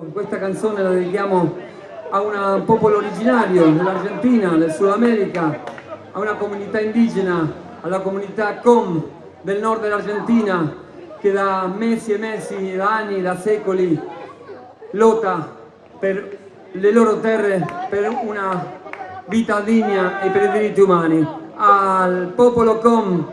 Questa canzone la dedichiamo a un popolo originario dell'Argentina, del Sud America, a una comunità indigena, alla comunità Com del nord dell'Argentina, che da mesi e mesi, da anni, da secoli lotta per le loro terre, per una vita degna e per i diritti umani. Al popolo Com.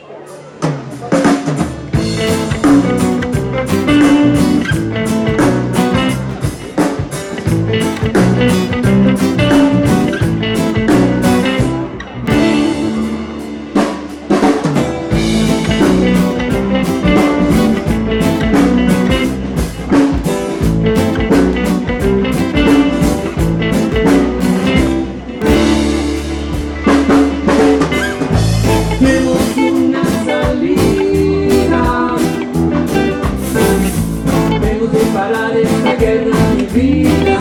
Parar esta guerra en mi vida.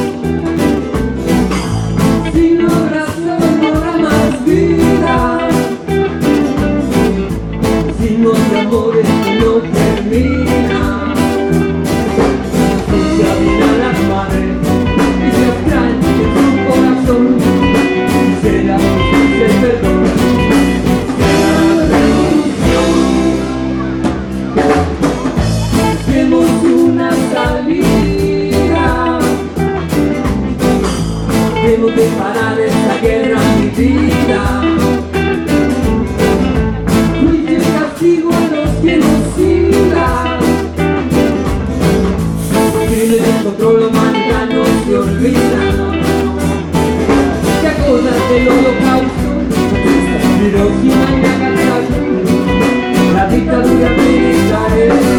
Sin oración no habrá más vida. Sin los amores que no terminan. Se abrirán las mares y se extraña en su corazón. Será justicia y perdón. Será revolución. Hacemos una salida. Tenemos que parar esta guerra en mi vida. Fuiste el castigo a los que nos sigan. Tienen el control, la humanidad no se olvida. ¿Te acuerdas del holocausto? Hiroshima y Nagasaki. La dictadura militar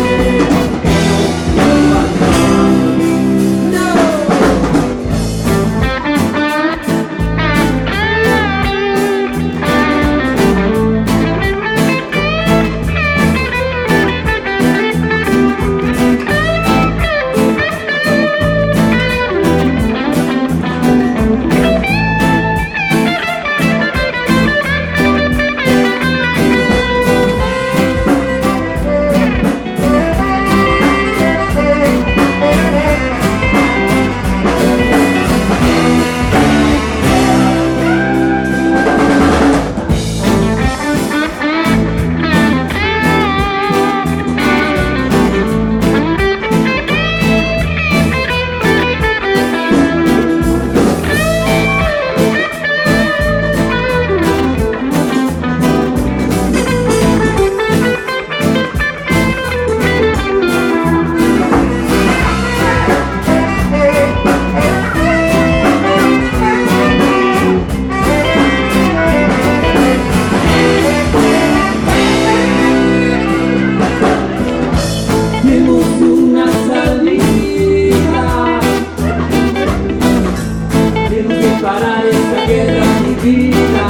parar esta guerra en mi vida.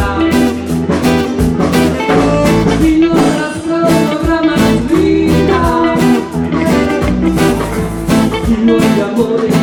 Sin oración no habrá más vida. Si no hay amor